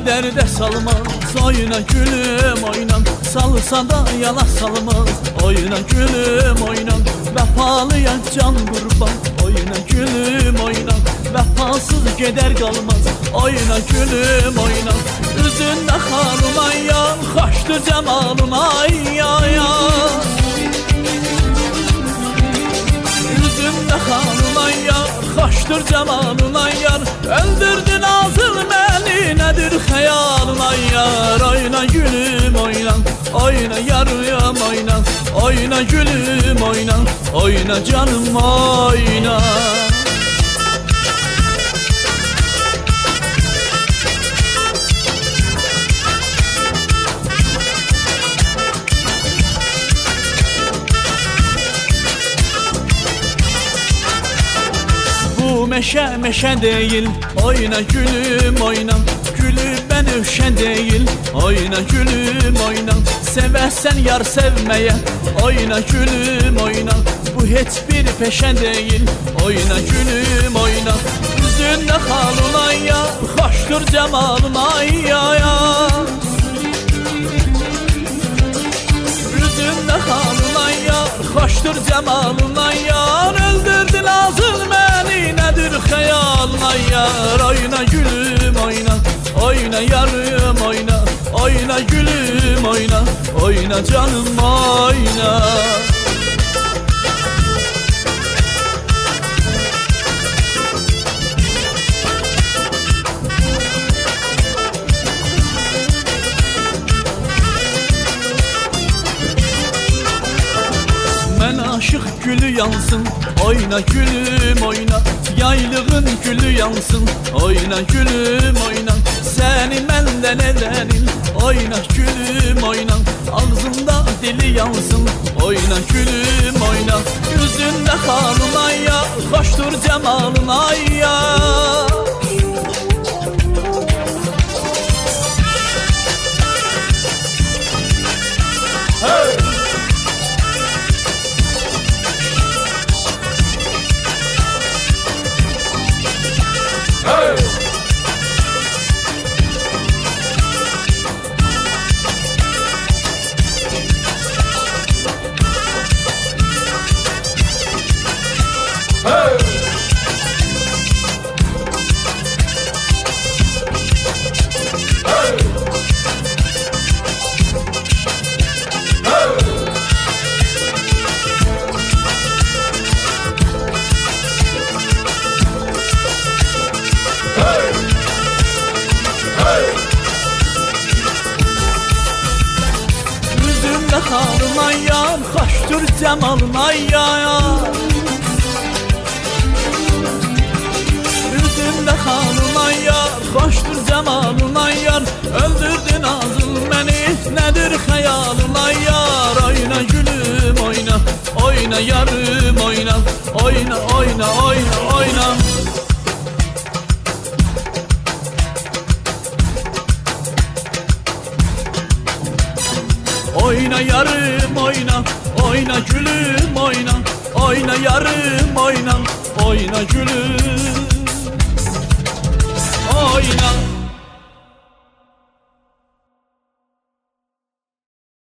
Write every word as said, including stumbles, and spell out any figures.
derde salmaz. Oyna gülüm oyna, salsa da yana salmaz. Oyna gülüm oyna, vefalıya can kurban. Oyna gülüm oyna, vefasız gider kalmaz. Oyna gülüm oyna, üzünde harunay ya, hoştur cemalunay ya ya. Üzümde harunay ya, hoştur cemalunay yar. Öldürdün ağzın beni, nedir hayalunay yar. Oyna gülüm oyna, oyna yarım oyna. Oyna gülüm oyna, oyna canım oyna. Bu meşe meşe değil, oyna gülüm oyna. Gülü benövşe değil, oyna gülüm oyna. Seversen yar sevmeye, oyna gülüm oyna. Bu hiçbir peşe değil, oyna gülüm oyna. Yüzünde halunay ya, hoştur cemalunay ya ya. Yüzünde halunay ya, hoştur cemalunay yar. Öldürdün ağzın beni, nedir hayalunay yar. Oyna gülüm oyna, oyna yarım oyna. Oyna gülüm oyna, oyna canım oyna. Men aşık gülü yansın, oyna gülüm oyna. Yaylığın gülü yansın, oyna gülüm oyna. Seni menden edenin, oyna gülüm oyna. Ağzında dili yansın, oyna gülüm oyna. Yüzünde halunay ya, hoştur cemalunay ya. Hey! Hey! Yüzümde halunay ya, hoştur cemalunay ya ya. Yüzümde halunay ya, hoştur cemalunay yar. Öldürdün ağzın beni, nedir hayalunay yar. Oyna gülüm oyna, oyna yarım oyna. Oyna oyna oyna oyna. Oyna yarım oyna, oyna gülüm oyna. Oyna yarım oyna, oyna gülüm.